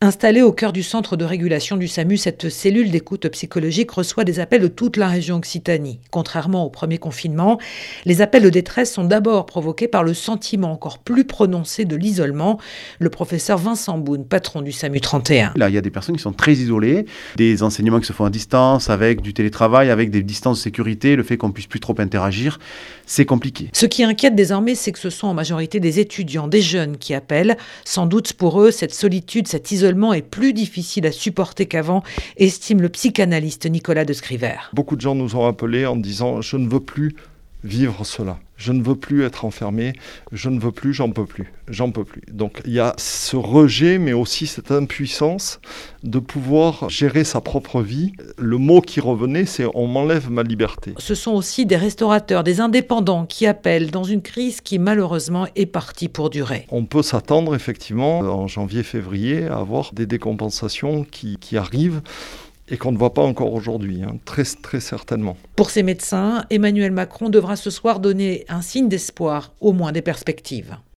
Installée au cœur du centre de régulation du SAMU, cette cellule d'écoute psychologique reçoit des appels de toute la région Occitanie. Contrairement au premier confinement, les appels de détresse sont d'abord provoqués par le sentiment encore plus prononcé de l'isolement. Le professeur Vincent Boune, patron du SAMU 31. Là, il y a des personnes qui sont très isolées, des enseignements qui se font à distance, avec du télétravail, avec des distances de sécurité, le fait qu'on ne puisse plus trop interagir, c'est compliqué. Ce qui inquiète désormais, c'est que ce sont en majorité des étudiants, des jeunes qui appellent. Sans doute pour eux, cette solitude, cet isolement est plus difficile à supporter qu'avant, estime le psychanalyste Nicolas de Scriver. Beaucoup de gens nous ont appelés en disant « je ne veux plus vivre cela, je ne veux plus être enfermé, je ne veux plus, j'en peux plus. » Donc il y a ce rejet, mais aussi cette impuissance de pouvoir gérer sa propre vie. Le mot qui revenait, c'est « on m'enlève ma liberté ». Ce sont aussi des restaurateurs, des indépendants qui appellent dans une crise qui malheureusement est partie pour durer. On peut s'attendre effectivement en janvier-février à avoir des décompensations qui arrivent et qu'on ne voit pas encore aujourd'hui, très, très certainement. Pour ces médecins, Emmanuel Macron devra ce soir donner un signe d'espoir, au moins des perspectives.